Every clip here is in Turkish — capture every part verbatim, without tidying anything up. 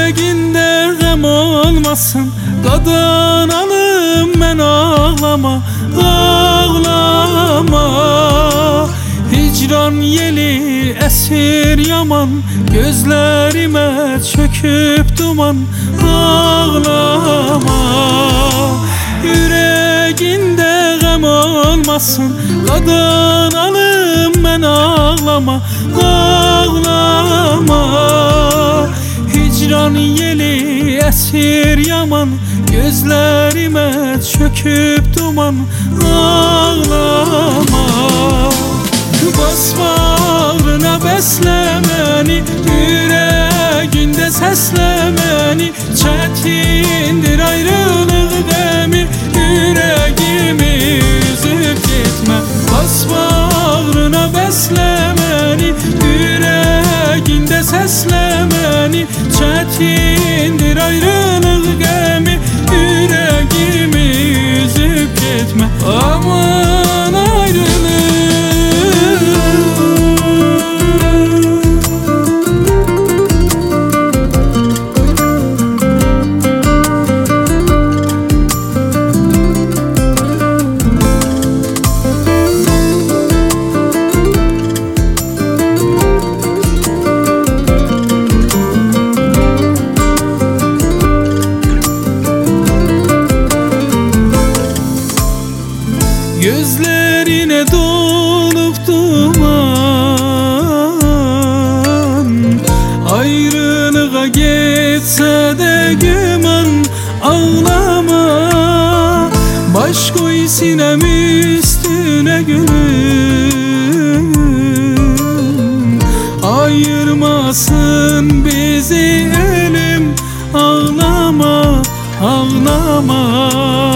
Yüreğinde gam olmasın, qadınalım mən ağlama, ağlama. Hicran yeli esir yaman, gözlerime çöküp duman, ağlama. Yüreğinde gam olmasın, qadınalım mən ağlama, ağlama. Hicran yeli esir yaman, gözlerime çöküp duman, ağlama. Bas bağrına besle beni, yüreğinde sesle beni. Çetindir ayrılık gemi, yüreğimi üzüp gitme. Bas bağrına besle beni, yüreğinde sesle beni. Çetindir ayrılık gemi, yüreğimi üzüp gitme. Aman ayrılık. Gözlerine dolup duman, ayrılığa geçse de güman, ağlama. Baş koy sinem üstüne gülüm, ayırmasın bizi ölüm, ağlama, ağlama.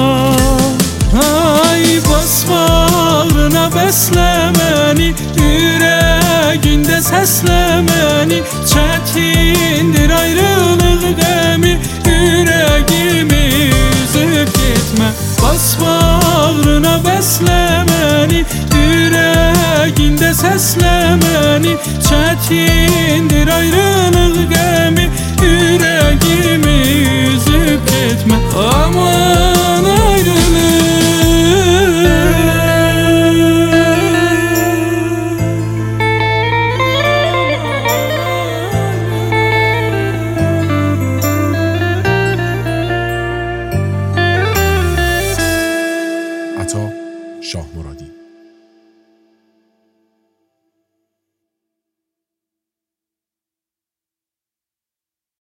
Ay bas bağrına besle beni, yüreğinde sesle beni. Çetindir ayrılık gemi, yüreğimi üzüp gitme. Bas bağrına besle beni, yüreğinde sesle beni. Çetindir ayrılık gemi, yüreğimi üzüp gitme. Aman ayrılık. عطا شاه مرادی